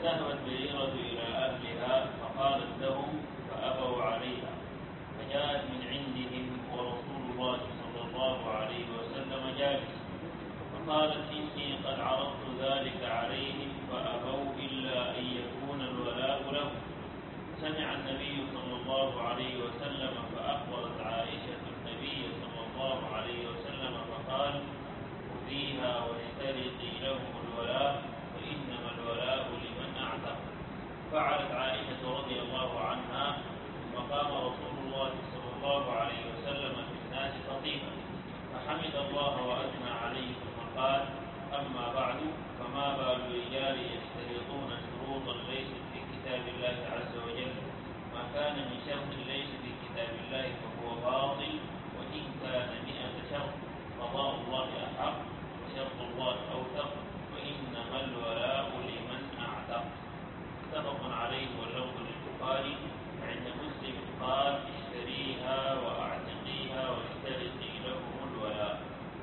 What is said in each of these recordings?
فذهبت بريرة إلى أهلها فقالت لهم فأبوا عليها، فجاءت من عندهم ورسول الله صلى الله عليه وسلم جالس، فقالت إني قد عرضت ذلك عليهم فأبوا إلا أن يكون الولاء له. سمع النبي صلى الله عليه وسلم فأخبرت عائشة النبي صلى الله عليه وسلم فقال خذيها واسترقي لهم الولاء فإنما الولاء لمن أعتق. فعلت عائشة رضي الله عنها، ثم قام رسول الله صلى الله عليه وسلم في الناس خطيبا فحمد الله وأثنى عليه ثم قال أما بعد فما بال الرجال يشترطون شروطا ليست في كتاب الله عز وجل، ما كان من شرط ليس في كتاب الله فهو باطل، وإن كان 100 شرط قضاء الله أحق وشرط الله أوثق، وإنما الولاء لمن أعتق. متفق عليه واللفظ للبخاري. عند مسلم قال اشتريها وأعتقيها واشترطي لهم الولاء.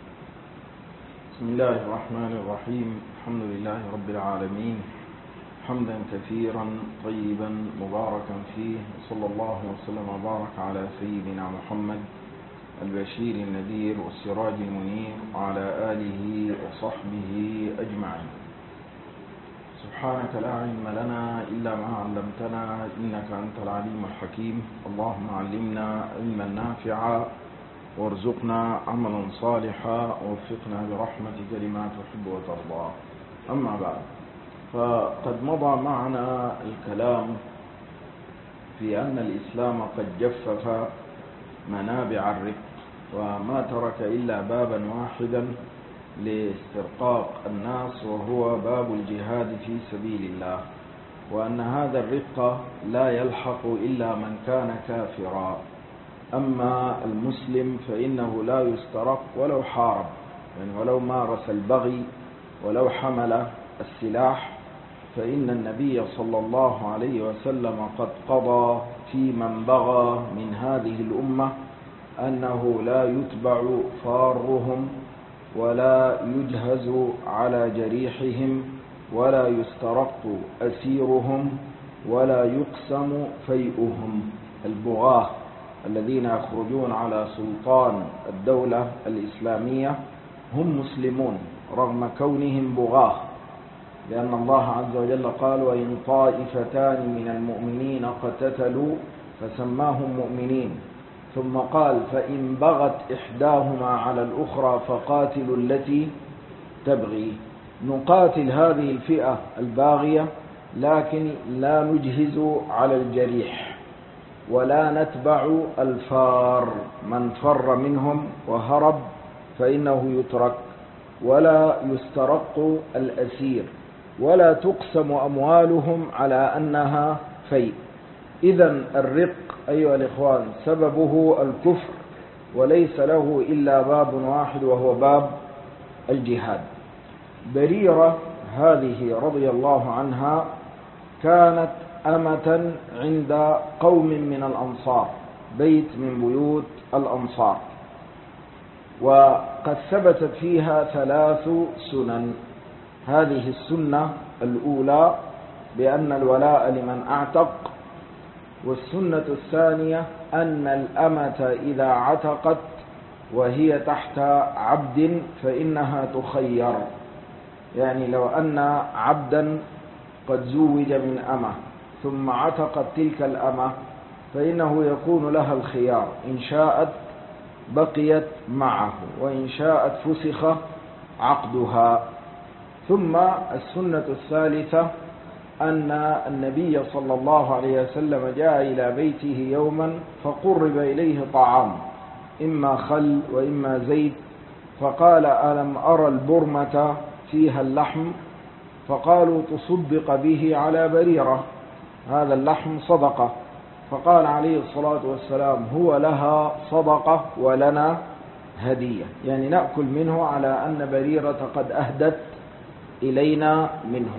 بسم الله الرحمن الرحيم. الحمد لله رب العالمين، حمدا كثيرا طيبا مباركا فيه، صلى الله وسلم وبارك على سيدنا محمد البشير النذير والسراج المنير وعلى آله وصحبه أجمعين. سبحانك لا علم لنا إلا ما علمتنا إنك أنت العليم الحكيم. اللهم علمنا علما نافعا وارزقنا عملا صالحا ووفقنا برحمتك لما تحب وترضى. أما بعد، فقد مضى معنا الكلام في أن الإسلام قد جفف منابع الرق، وما ترك إلا بابا واحدا لاسترقاق الناس، وهو باب الجهاد في سبيل الله، وأن هذا الرق لا يلحق إلا من كان كافرا. أما المسلم فإنه لا يسترق ولو حارب، يعني ولو مارس البغي ولو حمل السلاح، فإن النبي صلى الله عليه وسلم قد قضى في من بغى من هذه الأمة أنه لا يتبع فارهم ولا يجهز على جريحهم ولا يسترق أسيرهم ولا يقسم فيئهم. البغاة الذين يخرجون على سلطان الدولة الإسلامية هم مسلمون رغم كونهم بغاة، لأن الله عز وجل قال وإن طائفتان من المؤمنين اقتتلوا فسماهم مؤمنين، ثم قال فإن بغت إحداهما على الأخرى فقاتلوا التي تبغي. نقاتل هذه الفئة الباغية، لكن لا نجهز على الجريح ولا نتبع الفار. من فر منهم وهرب فإنه يترك، ولا يسترق الأسير، ولا تقسم أموالهم على أنها فيء. إذن الرق أيها الإخوان سببه الكفر، وليس له إلا باب واحد وهو باب الجهاد. بريرة هذه رضي الله عنها كانت أمة عند قوم من الأنصار، بيت من بيوت الأنصار، وقد ثبتت فيها 3 سنن. هذه السنة الأولى بأن الولاء لمن أعتق، والسنة الثانية أن الأمة إذا عتقت وهي تحت عبد فإنها تخير، يعني لو أن عبدا قد زوج من أمة ثم عتقت تلك الأمة فإنه يكون لها الخيار، إن شاءت بقيت معه وإن شاءت فسخ عقدها. ثم السنة الثالثة أن النبي صلى الله عليه وسلم جاء إلى بيته يوما فقرب إليه طعام، إما خل وإما زيت، فقال ألم أرى البرمة فيها اللحم؟ فقالوا تصدق به على بريرة، هذا اللحم صدقة. فقال عليه الصلاة والسلام هو لها صدقة ولنا هدية، يعني نأكل منه على أن بريرة قد أهدت إلينا منه.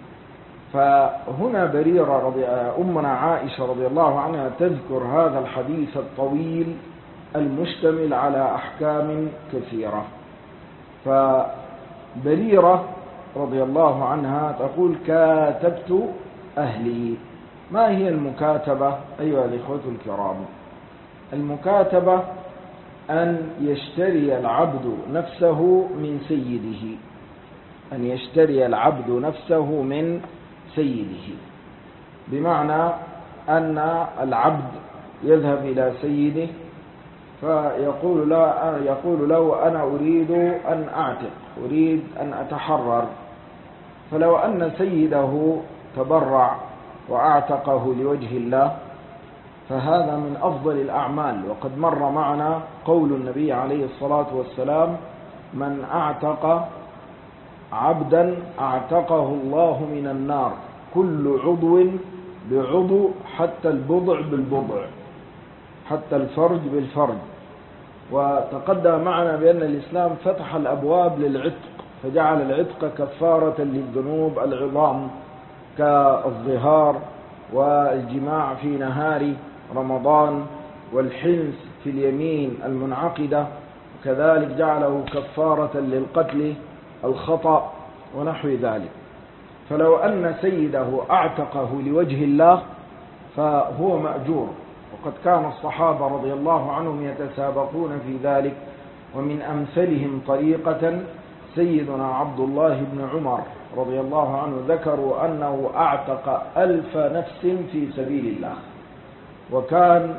فهنا بريرة أمنا عائشة رضي الله عنها تذكر هذا الحديث الطويل المشتمل على أحكام كثيرة. فبريرة رضي الله عنها تقول كاتبت أهلي. ما هي المكاتبة أيها الإخوة الكرام؟ المكاتبة أن يشتري العبد نفسه من سيده، أن يشتري العبد نفسه من سيده، بمعنى أن العبد يذهب إلى سيده فيقول له أنا أريد أن أعتق، أريد أن أتحرر. فلو أن سيده تبرع وأعتقه لوجه الله فهذا من أفضل الأعمال. وقد مر معنا قول النبي عليه الصلاة والسلام: من أعتق عبدا أعتقه الله من النار، كل عضو بعضو حتى البضع بالبضع، حتى الفرج بالفرج. وتقدم معنا بأن الإسلام فتح الأبواب للعتق، فجعل العتق كفارة للذنوب العظام كالظهار والجماع في نهار رمضان والحنث في اليمين المنعقدة، وكذلك جعله كفارة للقتل الخطأ ونحو ذلك. فلو أن سيده أعتقه لوجه الله فهو مأجور، وقد كان الصحابة رضي الله عنهم يتسابقون في ذلك، ومن أمثلهم طريقة سيدنا عبد الله بن عمر رضي الله عنه، ذكروا أنه أعتق 1000 نفس في سبيل الله. وكان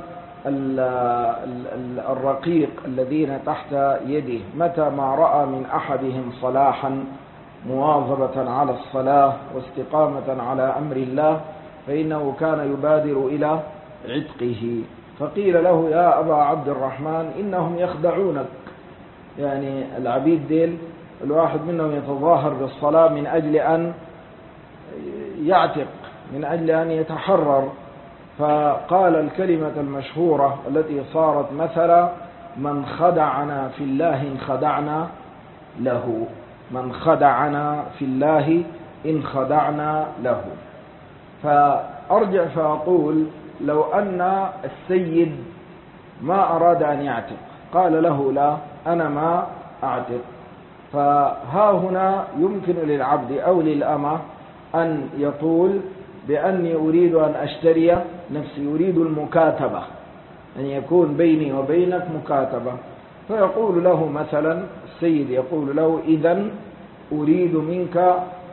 الرقيق الذين تحت يده متى ما رأى من أحدهم صلاحا مواظبة على الصلاة واستقامة على أمر الله فإنه كان يبادر إلى عتقه. فقيل له: يا أبا عبد الرحمن إنهم يخدعونك، يعني العبيد ديل الواحد منهم يتظاهر بالصلاة من أجل أن يعتق، من أجل أن يتحرر. فقال الكلمة المشهورة التي صارت مثلا: من خدعنا في الله إن خدعنا له، من خدعنا في الله إن خدعنا له. فأرجع فأقول: لو أن السيد ما أراد أن يعتق، قال له: لا أنا ما أعتق، فها هنا يمكن للعبد أو للأمة أن يقول بأني أريد أن أشتري نفسي، أريد المكاتبة، أن يكون بيني وبينك مكاتبة. فيقول له مثلا السيد يقول له: إذن أريد منك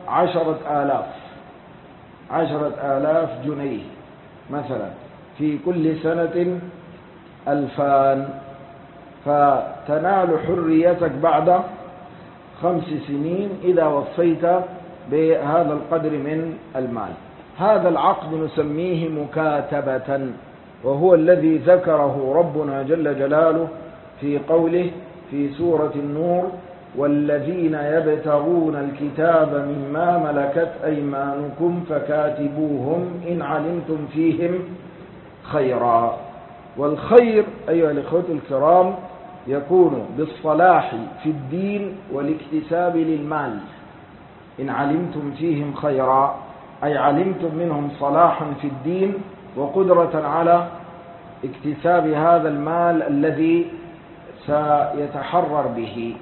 10,000 جنيه مثلا، في كل سنة 2000، فتنال حريتك بعد 5 سنين إذا وفيت بهذا القدر من المال. هذا العقد نسميه مكاتبة، وهو الذي ذكره ربنا جل جلاله في قوله في سورة النور: والذين يبتغون الكتاب مما ملكت أيمانكم فكاتبوهم إن علمتم فيهم خيرا. والخير أيها الإخوة الكرام يكون بالصلاح في الدين والاكتساب للمال. إن علمتم فيهم خيرا أي علمتم منهم صلاحا في الدين وقدرة على اكتساب هذا المال الذي سيتحرر به.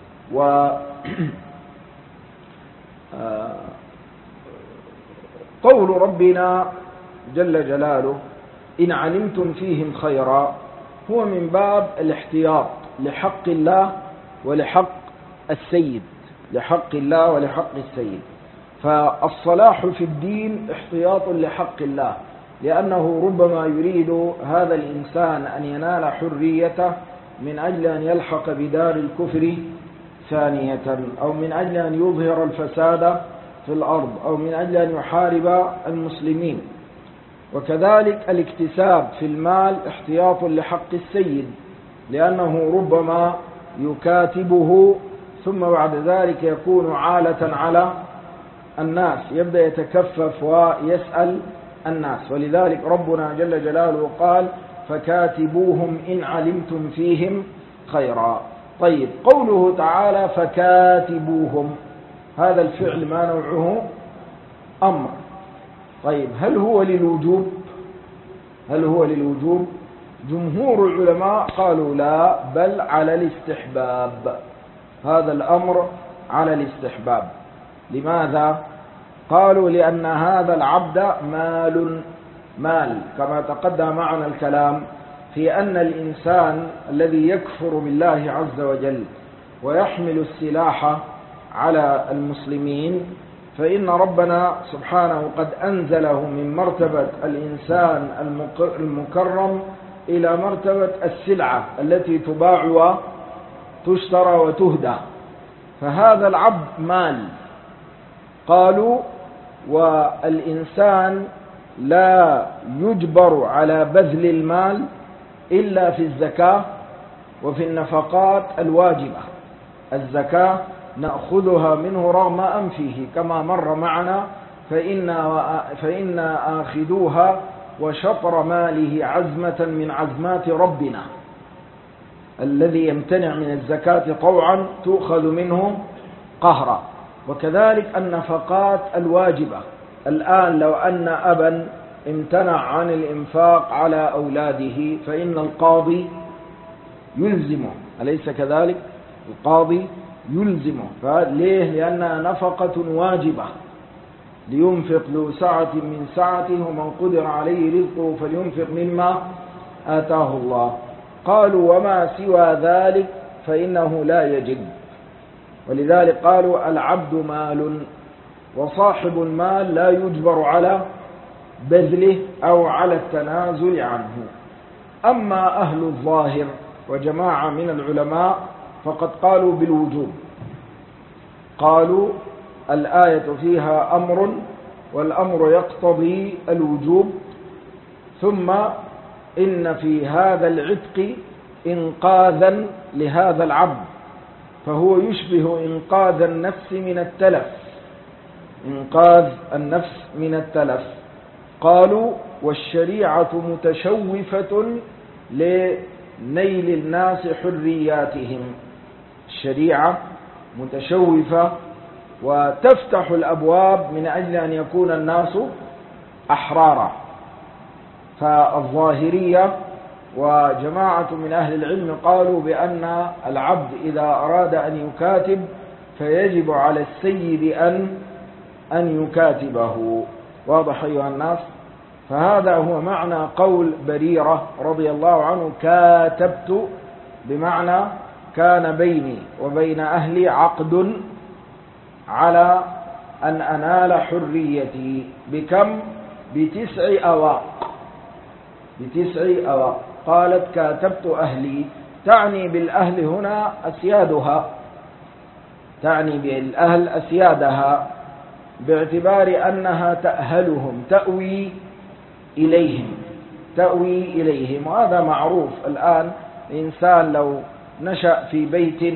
قول ربنا جل جلاله: إن علمتم فيهم خيرا، هو من باب الاحتياط لحق الله ولحق السيد، لحق الله ولحق السيد. فالصلاح في الدين احتياط لحق الله، لأنه ربما يريد هذا الإنسان أن ينال حريته من أجل أن يلحق بدار الكفر ثانية، أو من أجل أن يظهر الفساد في الأرض، أو من أجل أن يحارب المسلمين. وكذلك الاكتساب في المال احتياط لحق السيد، لأنه ربما يكاتبه ثم بعد ذلك يكون عالة على الناس، يبدأ يتكفف ويسأل الناس. ولذلك ربنا جل جلاله قال: فكاتبوهم إن علمتم فيهم خيرا. طيب، قوله تعالى فكاتبوهم، هذا الفعل ما نوعه؟ أمر. طيب، هل هو للوجوب؟ هل هو للوجوب؟ جمهور العلماء قالوا لا، بل على الاستحباب. هذا الأمر على الاستحباب. لماذا؟ قالوا لأن هذا العبد مال كما تقدم معنا الكلام في أن الإنسان الذي يكفر بالله عز وجل ويحمل السلاح على المسلمين فإن ربنا سبحانه قد أنزله من مرتبة الإنسان المكرم إلى مرتبة السلعة التي تباع وتشترى وتهدى، فهذا العبد مال. قالوا والإنسان لا يجبر على بذل المال إلا في الزكاة وفي النفقات الواجبة. الزكاة نأخذها منه رغم أنفه كما مر معنا، فإن آخذوها وشطر ماله عزمة من عزمات ربنا. الذي يمتنع من الزكاة طوعا تؤخذ منه قهرا. وكذلك النفقات الواجبة. الآن لو أن أبا امتنع عن الإنفاق على أولاده فإن القاضي يلزمه، أليس كذلك؟ القاضي يلزمه. فليه؟ لأنها نفقة واجبة. لينفق ذو سعة من سعته ومن قدر عليه رزقه فلينفق مما آتاه الله. قالوا وما سوى ذلك فإنه لا يجب. ولذلك قالوا العبد مال، وصاحب المال لا يجبر على بذله أو على التنازل عنه. أما أهل الظاهر وجماعة من العلماء فقد قالوا بالوجوب. قالوا الآية فيها أمر والأمر يقتضي الوجوب، ثم إن في هذا العتق إنقاذا لهذا العبد، فهو يشبه إنقاذ النفس من التلف، إنقاذ النفس من التلف. قالوا والشريعة متشوفة لنيل الناس حرياتهم. الشريعة متشوفة وتفتح الأبواب من أجل أن يكون الناس أحرارا. فالظاهرية وجماعة من أهل العلم قالوا بأن العبد إذا أراد أن يكاتب فيجب على السيد أن يكاتبه. واضح أيها الناس؟ فهذا هو معنى قول بريرة رضي الله عنه كاتبت، بمعنى كان بيني وبين أهلي عقد على أن أنال حريتي. بكم؟ ب9 أواق. ب9 أواق. قالت كاتبت أهلي، تعني بالأهل هنا أسيادها، تعني بالأهل أسيادها، باعتبار أنها تأهلهم، تأوي إليهم. وهذا معروف الآن. الإنسان لو نشأ في بيت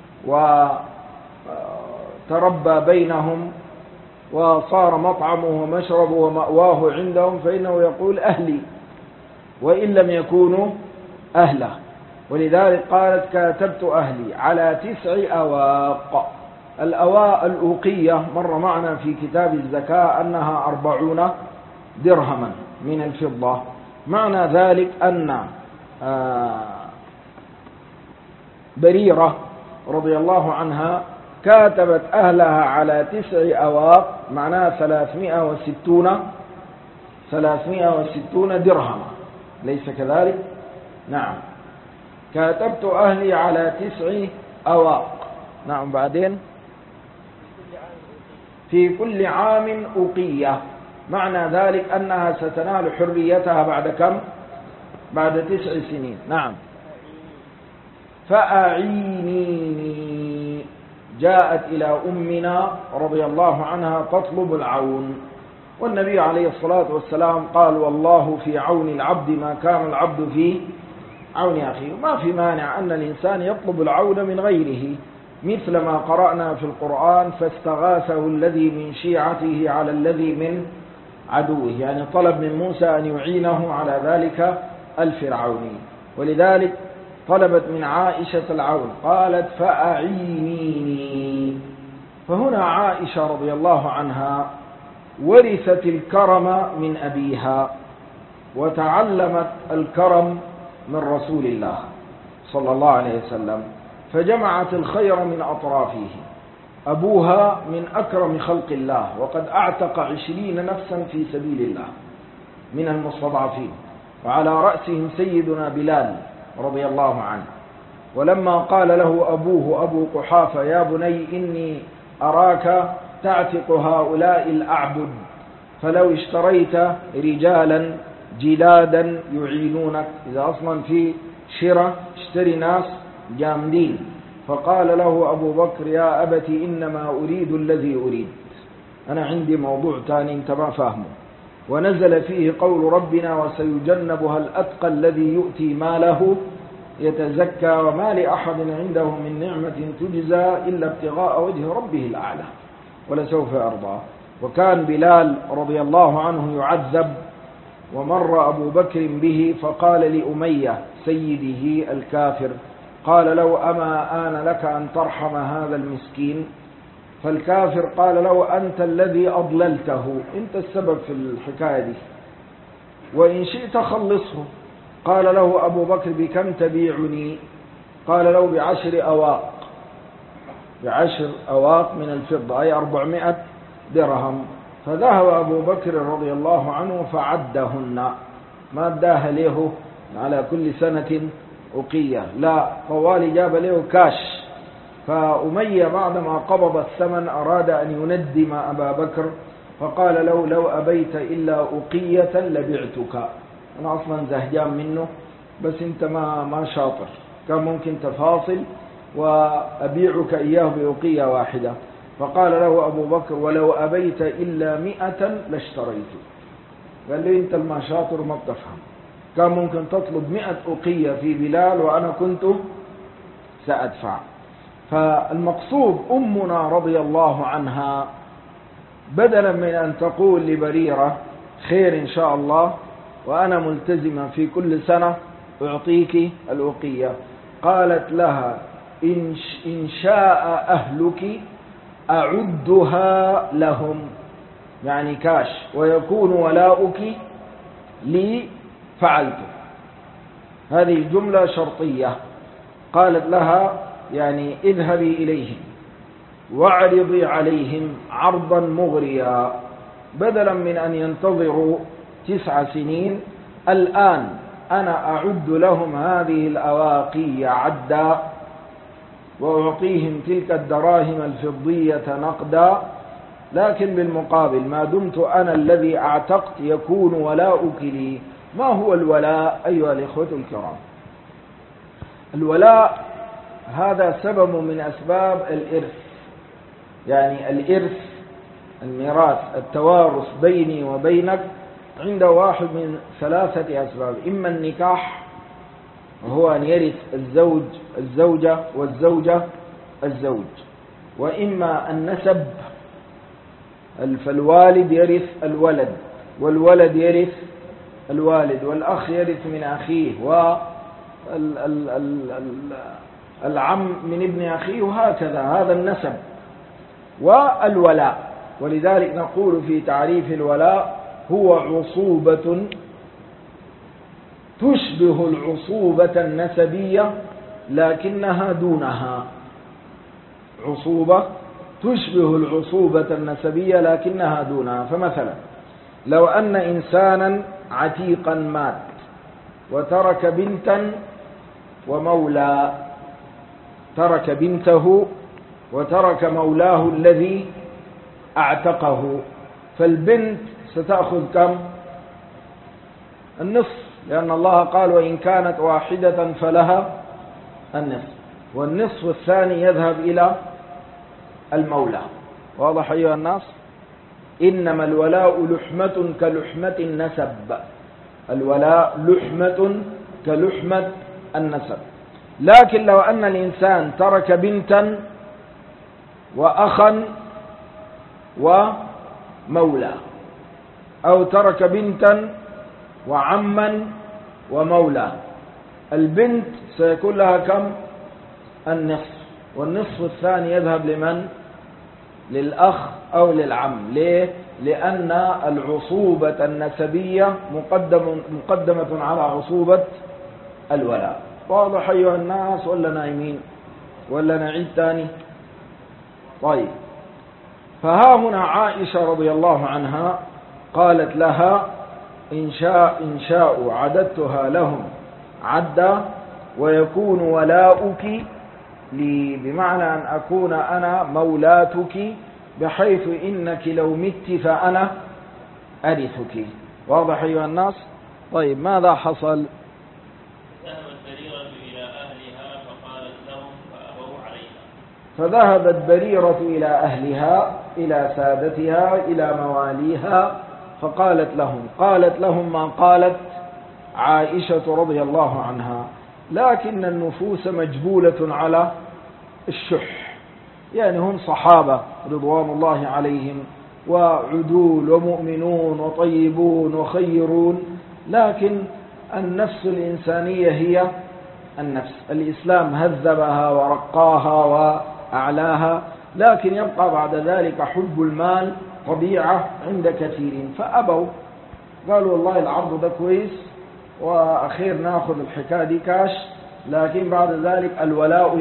وتربى بينهم وصار مطعمه ومشربه ومأواه عندهم فإنه يقول أهلي وإن لم يكونوا أهله. ولذلك قالت كاتبت أهلي على 9 أواق. الأواق الأوقية مر معنا في كتاب الزكاة أنها 40 درهما من الفضة. معنى ذلك أن بريرة رضي الله عنها كاتبت أهلها على 9 أواق، معناها 360 درهما، ليس كذلك؟ نعم. كاتبت أهلي على 9 أواق. نعم. بعدين في كل عام أوقية، معنى ذلك أنها ستنال حريتها بعد كم؟ بعد 9 سنين. نعم. فأعينيني، جاءت إلى أمنا رضي الله عنها تطلب العون، والنبي عليه الصلاة والسلام قال والله في عون العبد ما كان العبد في عون أخيه. ما في مانع أن الإنسان يطلب العون من غيره، مثل ما قرأنا في القرآن فاستغاثه الذي من شيعته على الذي من عدوه، يعني طلب من موسى أن يعينه على ذلك الفرعوني. ولذلك طلبت من عائشة العون، قالت فأعينيني. فهنا عائشة رضي الله عنها ورثت الكرم من أبيها وتعلمت الكرم من رسول الله صلى الله عليه وسلم، فجمعت الخير من أطرافه. أبوها من أكرم خلق الله، وقد أعتق 20 نفسا في سبيل الله من المستضعفين، وعلى رأسهم سيدنا بلال رضي الله عنه. ولما قال له أبوه أبو قحافة: يا بني إني أراك تعتق هؤلاء الأعبد، فلو اشتريت رجالا جلادا يعينونك، إذا أصلا في شراء اشتري ناس جامدين. فقال له أبو بكر: يا أبت إنما أريد الذي أريد، أنا عندي موضوع تاني انت ما فاهمه. ونزل فيه قول ربنا: وسيجنبها الأتقى الذي يؤتي ماله يتزكى وما لأحد عنده من نعمة تجزى إلا ابتغاء وجه ربه الأعلى ولسوف يرضى. وكان بلال رضي الله عنه يعذب، ومر أبو بكر به فقال لأمية سيده الكافر، قال: لو أما آن لك أن ترحم هذا المسكين؟ فالكافر قال له: أنت الذي أضللته، أنت السبب في الحكاية دي، وإن شئت خلصه. قال له أبو بكر: بكم تبيعني؟ قال له: ب10 أواق، ب10 أواق من الفضة، أي 400 درهم. فذهب أبو بكر رضي الله عنه فعدهن، ما اداها له على كل سنة أقية، لا، طوالي جاب له كاش. فأمية بعدما قبض الثمن أراد أن يندم أبا بكر، فقال له: لو أبيت إلا أقية لبعتك، أنا أصلا زهجان منه، بس أنت ما شاطر، كان ممكن تفاصل وأبيعك إياه بأقية واحدة. فقال له أبو بكر: ولو أبيت إلا 100 لاشتريته. قال له: أنت ما شاطر ما بتفهم، كان ممكن تطلب 100 أقية في بلال وأنا كنت سأدفع. فالمقصود أمنا رضي الله عنها بدلا من أن تقول لبريرة خير إن شاء الله وأنا ملتزمة في كل سنة أعطيك الأقية، قالت لها: إن شاء أهلك أعدها لهم، يعني كاش، ويكون ولاؤك لي فعلت. هذه جملة شرطية. قالت لها: يعني اذهبي إليهم واعرضي عليهم عرضا مغريا، بدلا من أن ينتظروا 9 سنين، الآن أنا أعد لهم هذه الأواقي عدا، وأعطيهم تلك الدراهم الفضية نقدا، لكن بالمقابل ما دمت أنا الذي أعتقت يكون ولاؤك لي. ما هو الولاء أيها الإخوة الكرام؟ الولاء هذا سبب من أسباب الإرث، يعني الإرث، الميراث، التوارث بيني وبينك عند واحد من 3 أسباب: إما النكاح، وهو أن يرث الزوج الزوجة والزوجة الزوج، وإما النسب، فالوالد يرث الولد والولد يرث الوالد، والأخ يرث من أخيه، والعم من ابن أخيه، وهكذا. هذا النسب. والولاء، ولذلك نقول في تعريف الولاء: هو عصوبة تشبه العصوبة النسبية لكنها دونها، عصوبة تشبه العصوبة النسبية لكنها دونها. فمثلا لو أن إنسانا عتيقا مات وترك بنتا ومولى، ترك بنته وترك مولاه الذي اعتقه، فالبنت ستأخذ كم؟ النصف، لأن الله قال: وإن كانت واحدة فلها النصف، والنصف الثاني يذهب إلى المولى. واضح أيها الناس؟ إنما الولاء لحمة كلحمة النسب، الولاء لحمة كلحمة النسب. لكن لو أن الإنسان ترك بنتا وأخا ومولى، أو ترك بنتا وعما ومولى، البنت سيكون لها كم؟ النصف، والنصف الثاني يذهب لمن؟ للأخ أو للعم. ليه؟ لأن العصوبة النسبية مقدمة على عصوبة الولاء. واضح أيها الناس ولا نايمين؟ ولا نعيد تاني؟ طيب، فها هنا عائشة رضي الله عنها قالت لها إن شاء عددتها لهم عدا ويكون ولاؤك لي، بمعنى أن أكون أنا مولاتك، بحيث إنك لو مت فأنا أرثك. واضح أيها الناس؟ طيب، ماذا حصل؟ فذهبت بريرة إلى أهلها، إلى سادتها، إلى مواليها، فقالت لهم ما قالت عائشة رضي الله عنها. لكن النفوس مجبولة على الشح، يعني هم صحابة رضوان الله عليهم وعدول ومؤمنون وطيبون وخيرون، لكن النفس الإنسانية هي النفس. الإسلام هذبها ورقاها وأعلاها، لكن يبقى بعد ذلك حب المال طبيعة عند كثيرين، فأبوا، قالوا والله العرض ده كويس وأخير ناخذ الحكاية دي كاش، لكن بعد ذلك الولاء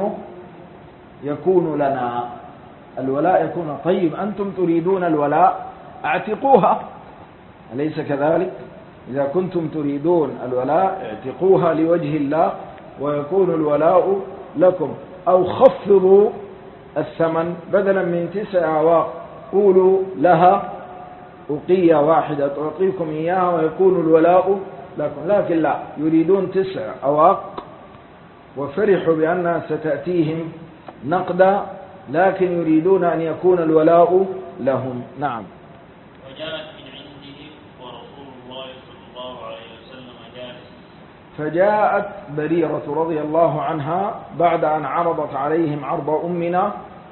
يكون لنا، الولاء يكون. طيب، أنتم تريدون الولاء اعتقوها، أليس كذلك؟ إذا كنتم تريدون الولاء اعتقوها لوجه الله ويكون الولاء لكم، أو خفضوا الثمن، بدلا من 9 أواق قولوا لها أقية واحدة تعطيكم إياها ويكون الولاء لكم. لكن لا، يريدون 9 أواق، وفرحوا بأنها ستأتيهم نقدا، لكن يريدون أن يكون الولاء لهم. نعم. وجاءت من عندهم ورسول الله صلى الله عليه وسلم جالس. فجاءت بريرة رضي الله عنها بعد أن عرضت عليهم عرض أمنا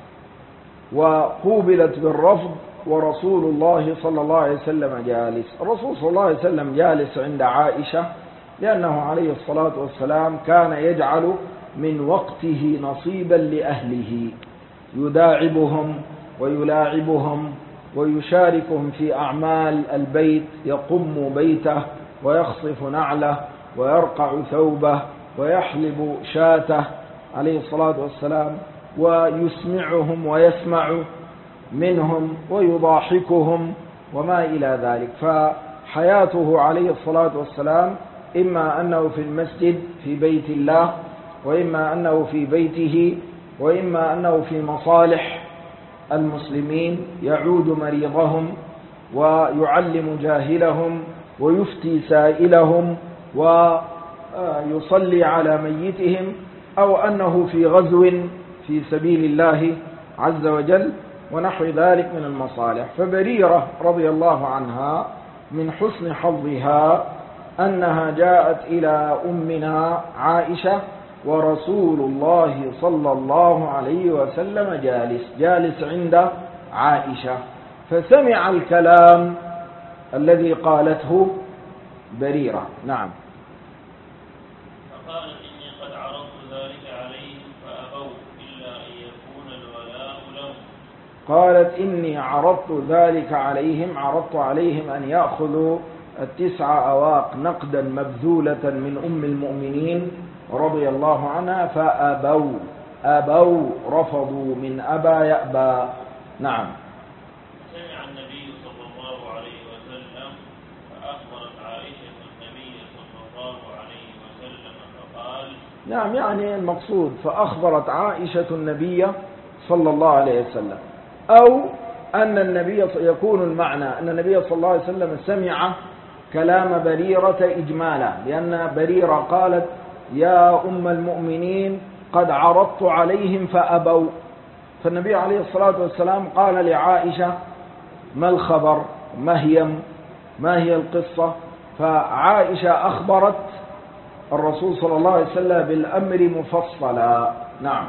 وقوبلت بالرفض، ورسول الله صلى الله عليه وسلم جالس. الرسول صلى الله عليه وسلم جالس عند عائشة، لأنه عليه الصلاة والسلام كان يجعل من وقته نصيبا لأهله، يداعبهم ويلاعبهم ويشاركهم في أعمال البيت، يقم بيته ويخصف نعله ويرقع ثوبه ويحلب شاته عليه الصلاة والسلام، ويسمعهم ويسمع منهم ويضاحكهم وما إلى ذلك. فحياته عليه الصلاة والسلام إما أنه في المسجد في بيت الله، وإما أنه في بيته، وإما أنه في مصالح المسلمين يعود مريضهم ويعلم جاهلهم ويفتي سائلهم ويصلي على ميتهم، أو أنه في غزو في سبيل الله عز وجل ونحو ذلك من المصالح. فبريرة رضي الله عنها من حسن حظها أنها جاءت إلى أمنا عائشة ورسول الله صلى الله عليه وسلم جالس عند عائشة، فسمع الكلام الذي قالته بريرة. نعم. فقالت إني قد عرضت ذلك عليهم فأبوا إلا أن يكون الولاء لهم. قالت إني عرضت ذلك عليهم، عرضت عليهم أن يأخذوا 9 أواق نقدا مبذولة من أم المؤمنين رضي الله عنها، فأبوا، رفضوا، من أبى يأبى. نعم. سمع النبي صلى الله عليه وسلم فأخبرت عائشة النبي صلى الله عليه وسلم فقال. نعم، يعني المقصود فأخبرت عائشة النبي صلى الله عليه وسلم، أو أن النبي، يكون المعنى أن النبي صلى الله عليه وسلم سمع كلام بريرة إجمالا، لأن بريرة قالت يا أم المؤمنين قد عرضت عليهم فأبوا، فالنبي عليه الصلاة والسلام قال لعائشة ما الخبر، ما هي القصة، فعائشة أخبرت الرسول صلى الله عليه وسلم بالأمر مفصلا. نعم.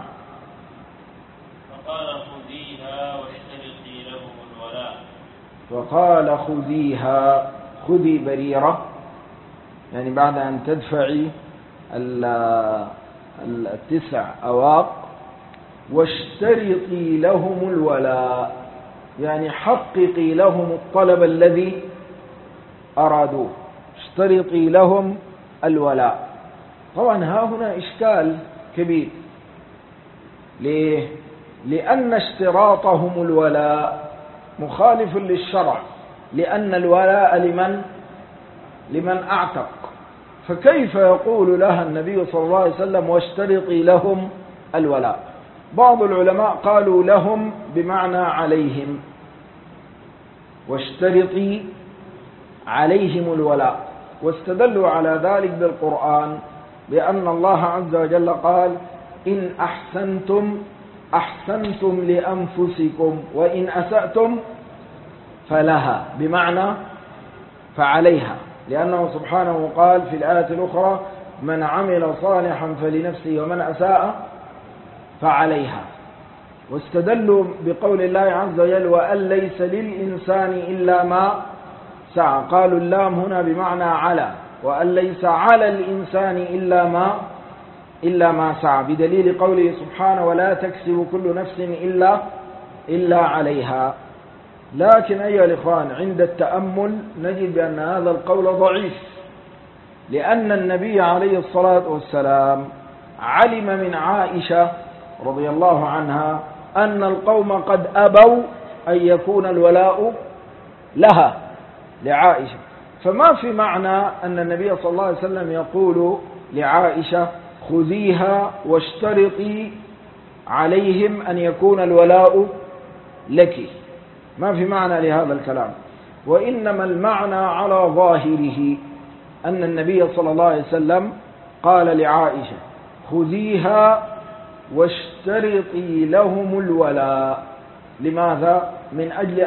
فقال خذيها واشترطي لهم الولاء. فقال خذيها، خذي بريرة، يعني بعد أن تدفعي 9 أواق، واشترطي لهم الولاء، يعني حققي لهم الطلب الذي أرادوه، اشترطي لهم الولاء. طبعا ها هنا إشكال كبير. ليه؟ لأن اشتراطهم الولاء مخالف للشرع، لأن الولاء لمن أعتق، فكيف يقول لها النبي صلى الله عليه وسلم واشترطي لهم الولاء؟ بعض العلماء قالوا لهم بمعنى عليهم، واشترطي عليهم الولاء، واستدلوا على ذلك بالقرآن بأن الله عز وجل قال إن أحسنتم أحسنتم لأنفسكم وإن أسأتم فلها، بمعنى فعليها، لأنه سبحانه قال في الآية الأخرى من عمل صالحا فلنفسه ومن أساء فعليها. واستدلوا بقول الله عز وجل وأن ليس للإنسان إلا ما سعى، قالوا اللام هنا بمعنى على، وأن ليس على الإنسان إلا ما سعى، بدليل قوله سبحانه ولا تكسب كل نفس إلا عليها. لكن أيها الإخوان عند التأمل نجد بأن هذا القول ضعيف، لأن النبي عليه الصلاة والسلام علم من عائشة رضي الله عنها أن القوم قد أبوا أن يكون الولاء لها لعائشة، فما في معنى أن النبي صلى الله عليه وسلم يقول لعائشة خذيها واشترطي عليهم أن يكون الولاء لك، ما في معنى لهذا الكلام، وإنما المعنى على ظاهره أن النبي صلى الله عليه وسلم قال لعائشة خذيها واشترطي لهم الولاء. لماذا؟ من أجل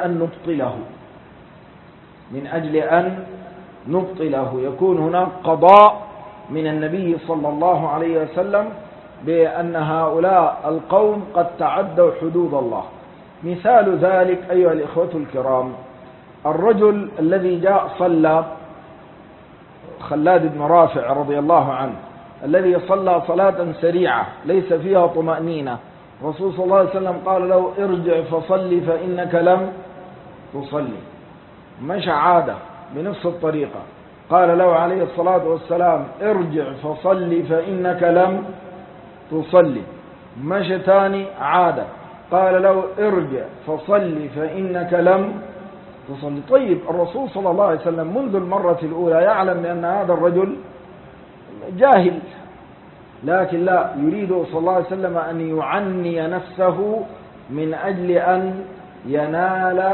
أن نبطله، يكون هناك قضاء من النبي صلى الله عليه وسلم بأن هؤلاء القوم قد تعدوا حدود الله. مثال ذلك أيها الإخوة الكرام الرجل الذي جاء صلى، خلاد بن رافع رضي الله عنه، الذي صلى صلاة سريعة ليس فيها طمأنينة، الرسول صلى الله عليه وسلم قال له ارجع فصلي فإنك لم تصلي، مشى عادة بنفس الطريقة، قال له عليه الصلاة والسلام ارجع فصلي فإنك لم تصلي، مشى ثاني عادة، قال له ارجع فصلي فإنك لم تصلي. طيب الرسول صلى الله عليه وسلم منذ المرة الأولى يعلم بأن هذا الرجل جاهل، لكن لا، يريد صلى الله عليه وسلم أن يعني نفسه من أجل أن ينال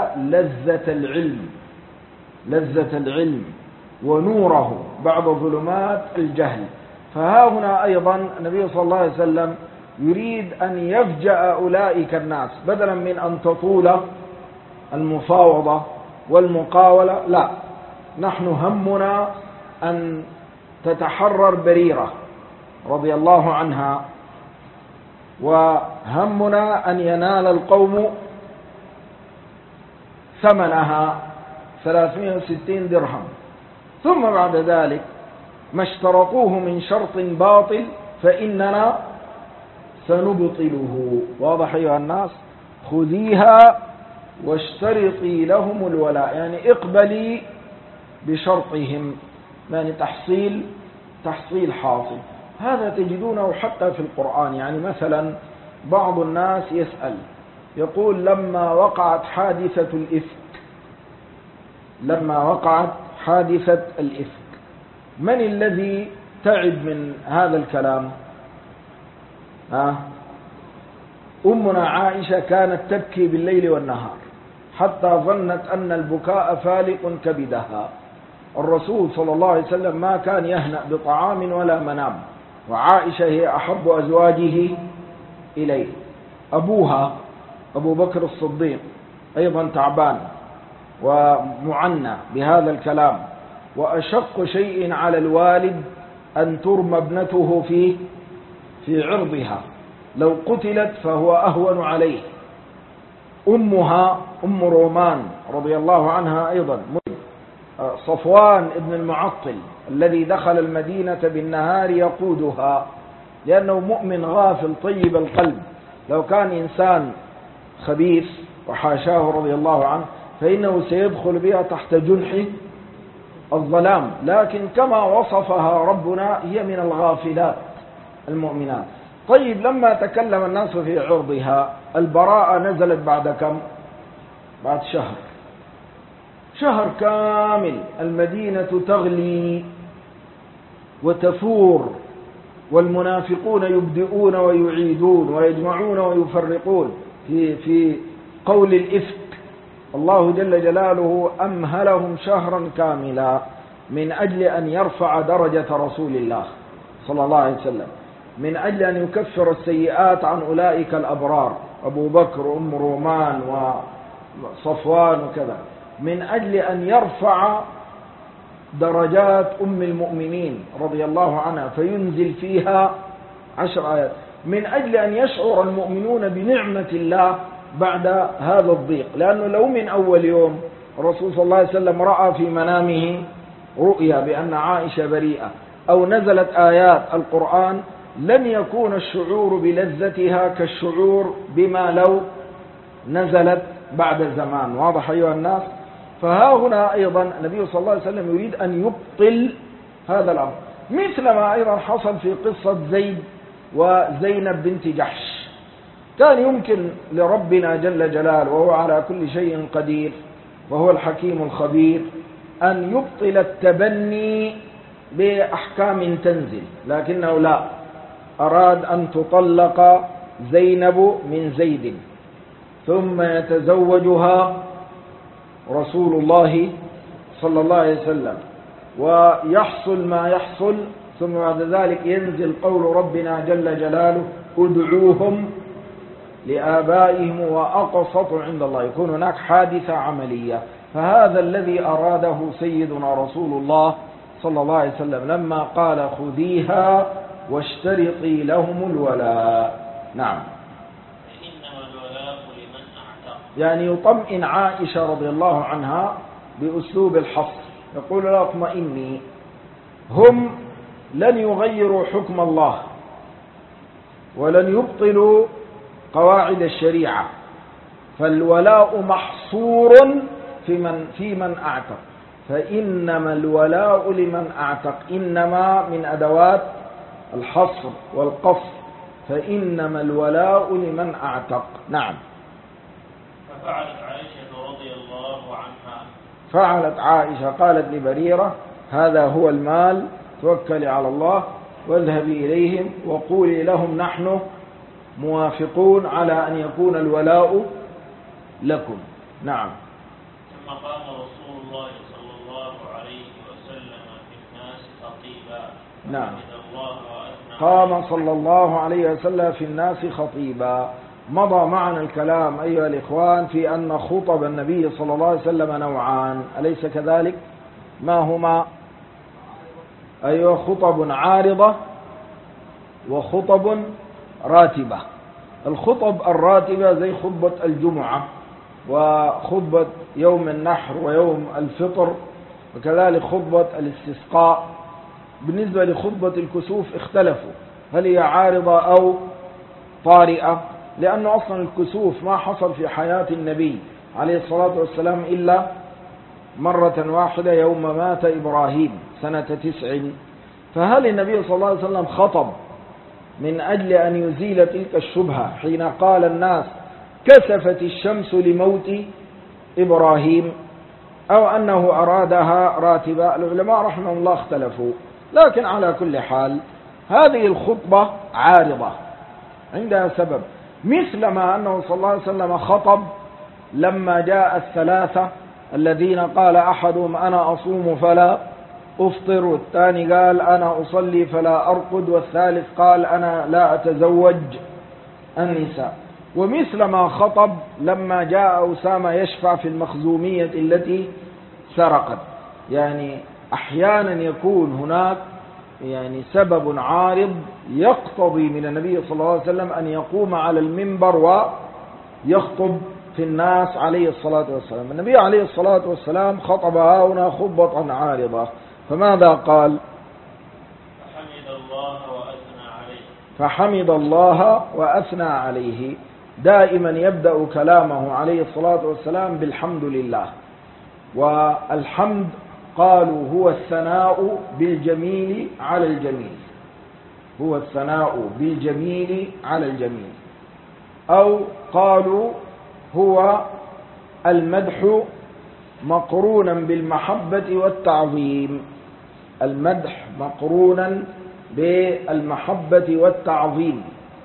لذة العلم ونوره بعد ظلمات الجهل. فها هنا أيضا النبي صلى الله عليه وسلم يريد أن يفجأ أولئك الناس، بدلا من أن تطول المفاوضة والمقاولة، لا، نحن همنا أن تتحرر بريرة رضي الله عنها، وهمنا أن ينال القوم ثمنها 360 درهم، ثم بعد ذلك ما اشترطوه من شرط باطل فإننا سنبطله. واضح أيها الناس؟ خذيها واشترطي لهم الولاء، يعني اقبلي بشرطهم، يعني تحصيل حاصل. هذا تجدونه حتى في القرآن، يعني مثلا بعض الناس يسأل يقول لما وقعت حادثة الإفك من الذي تعب من هذا الكلام؟ أمنا عائشة كانت تبكي بالليل والنهار حتى ظنت أن البكاء فالق كبدها. الرسول صلى الله عليه وسلم ما كان يهنأ بطعام ولا منام، وعائشة هي أحب أزواجه إليه. أبوها أبو بكر الصديق أيضا تعبان ومعنى بهذا الكلام، وأشق شيء على الوالد أن ترمى ابنته في عرضها، لو قتلت فهو أهون عليه. أمها أم رومان رضي الله عنها أيضا، صفوان ابن المعطل الذي دخل المدينة بالنهار يقودها، لأنه مؤمن غافل طيب القلب، لو كان إنسان خبيث وحاشاه رضي الله عنه فإنه سيدخل بها تحت جنح الظلام، لكن كما وصفها ربنا هي من الغافلات المؤمنات. طيب لما تكلم الناس في عرضها، البراءة نزلت بعد كم؟ بعد شهر كامل المدينة تغلي وتثور، والمنافقون يبدئون ويعيدون ويجمعون ويفرقون في قول الإفك. الله جل جلاله أمهلهم شهرا كاملا من أجل أن يرفع درجة رسول الله صلى الله عليه وسلم، من أجل أن يكفر السيئات عن أولئك الأبرار، أبو بكر وأم رومان وصفوان وكذا، من أجل أن يرفع درجات أم المؤمنين رضي الله عنها فينزل فيها 10 آيات، من أجل أن يشعر المؤمنون بنعمة الله بعد هذا الضيق. لأنه لو من أول يوم الرسول صلى الله عليه وسلم رأى في منامه رؤيا بأن عائشة بريئة أو نزلت آيات القرآن، لن يكون الشعور بلذتها كالشعور بما لو نزلت بعد زمان. واضح أيها الناس؟ فها هنا أيضا النبي صلى الله عليه وسلم يريد أن يبطل هذا الأمر، مثل ما أيضا حصل في قصة زيد وزينب بنت جحش. كان يمكن لربنا جل جلاله وهو على كل شيء قدير وهو الحكيم الخبير أن يبطل التبني بأحكام تنزل، لكنه لا، أراد أن تطلق زينب من زيد ثم يتزوجها رسول الله صلى الله عليه وسلم ويحصل ما يحصل، ثم بعد ذلك ينزل قول ربنا جل جلاله ادعوهم لآبائهم وأقسط عند الله، يكون هناك حادثة عملية. فهذا الذي أراده سيدنا رسول الله صلى الله عليه وسلم لما قال خذيها واشترطي لهم الولاء. نعم، إنما الولاء لمن أعتق، يعني يطمئن عائشة رضي الله عنها بأسلوب الحصر، يقول لا اطمئني، هم لن يغيروا حكم الله ولن يبطلوا قواعد الشريعة، فالولاء محصور في من أعتق، فإنما الولاء لمن أعتق، إنما من أدوات الحصر والقصر، فإنما الولاء لمن أعتق. نعم. ففعلت عائشة رضي الله عنها، فعلت عائشة قالت لبريرة هذا هو المال، توكلي على الله واذهبي إليهم وقولي لهم نحن موافقون على أن يكون الولاء لكم. نعم. ثم قام رسول الله صلى الله عليه وسلم في الناس خطيبا. نعم. الله وأثنى قام صلى الله عليه وسلم في الناس خطيبا. مضى معنا الكلام أيها الإخوان في أن خطب النبي صلى الله عليه وسلم نوعان، أليس كذلك؟ ما هما؟ أيوة، خطب عارضة وخطب راتبة. الخطب الراتبة زي خطبة الجمعة وخطبة يوم النحر ويوم الفطر، وكذلك خطبة الاستسقاء. بالنسبة لخطبة الكسوف اختلفوا هل هي عارضة أو طارئة، لأن أصلا الكسوف ما حصل في حياة النبي عليه الصلاة والسلام إلا مرة واحدة يوم مات إبراهيم سنة 9. فهل النبي صلى الله عليه وسلم خطب من أجل أن يزيل تلك الشبهة حين قال الناس كسفت الشمس لموت إبراهيم، أو أنه أرادها راتبة؟ العلماء رحمه الله اختلفوا، لكن على كل حال هذه الخطبة عارضة عندها سبب، مثل ما أنه صلى الله عليه وسلم خطب لما جاء الثلاثة الذين قال أحدهم أنا أصوم فلا أفطر، والثاني قال أنا أصلي فلا أرقد، والثالث قال أنا لا أتزوج النساء. ومثل ما خطب لما جاء أسامة يشفع في المخزومية التي سرقت. يعني أحيانا يكون هناك يعني سبب عارض يقتضي من النبي صلى الله عليه وسلم أن يقوم على المنبر ويخطب في الناس عليه الصلاة والسلام. النبي عليه الصلاة والسلام خطب هنا خطبة عارضة، فماذا قال؟ فحمد الله وأثنى عليه. دائما يبدأ كلامه عليه الصلاة والسلام بالحمد لله، والحمد قالوا هو الثناء بالجميل على الجميل. هو الثناء بالجميل على الجميل، أو قالوا هو المدح مقرونا بالمحبة والتعظيم، المدح مقرونا بالمحبة والتعظيم.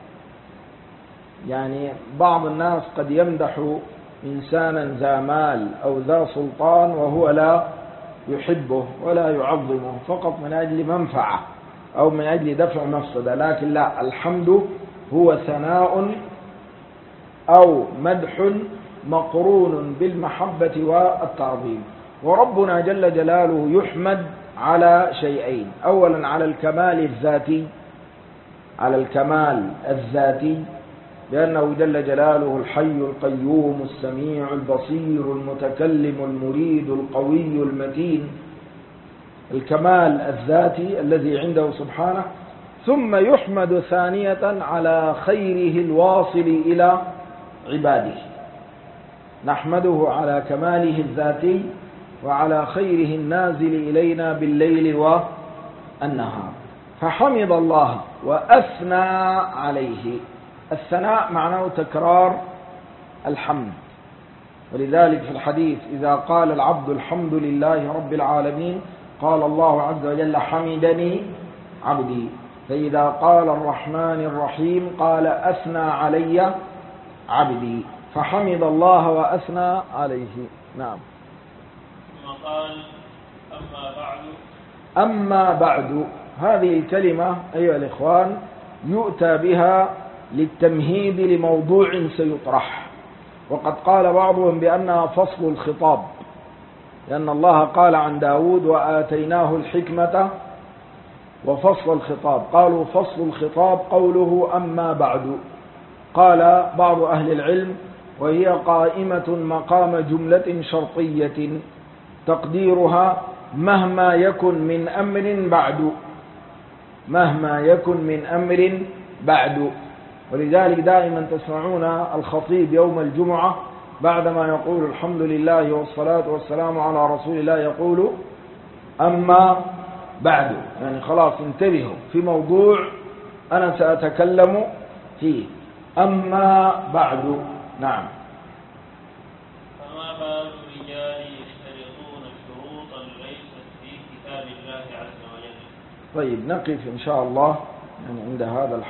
يعني بعض الناس قد يمدح إنسانا ذا مال أو ذا سلطان وهو لا يحبه ولا يعظمه فقط من أجل منفعة أو من أجل دفع مفسدة، لكن لا، الحمد هو ثناء أو مدح مقرون بالمحبة والتعظيم. وربنا جل جلاله يحمد على شيئين: أولا على الكمال الذاتي، على الكمال الذاتي لأنه جل جلاله الحي القيوم السميع البصير المتكلم المريد القوي المتين، الكمال الذاتي الذي عنده سبحانه. ثم يحمد ثانية على خيره الواصل إلى عباده، نحمده على كماله الذاتي وعلى خيره النازل إلينا بالليل والنهار. فحمد الله وأثنى عليه. الثناء معناه تكرار الحمد، ولذلك في الحديث إذا قال العبد الحمد لله رب العالمين قال الله عز وجل حمدني عبدي. فإذا قال الرحمن الرحيم قال أثنى علي عبدي، فحمد الله وأثنى عليه. نعم. ثم قال أما بعد. هذه الكلمة أيها الإخوان يؤتى بها للتمهيد لموضوع سيطرح، وقد قال بعضهم بأنها فصل الخطاب، لأن الله قال عن داود وآتيناه الحكمة وفصل الخطاب. قالوا فصل الخطاب قوله أما بعد. قال بعض أهل العلم وهي قائمة مقام جملة شرطية تقديرها مهما يكن من أمر بعد، مهما يكن من أمر بعد. ولذلك دائما تسمعون الخطيب يوم الجمعة بعدما يقول الحمد لله والصلاة والسلام على رسول الله يقول أما بعد، يعني خلاص انتبهوا في موضوع أنا سأتكلم فيه. أما بعد. نعم. فما بال الرجال يشترطون شروطا ليست في كتاب الله عز وجل. طيب نقف إن شاء الله يعني عند هذا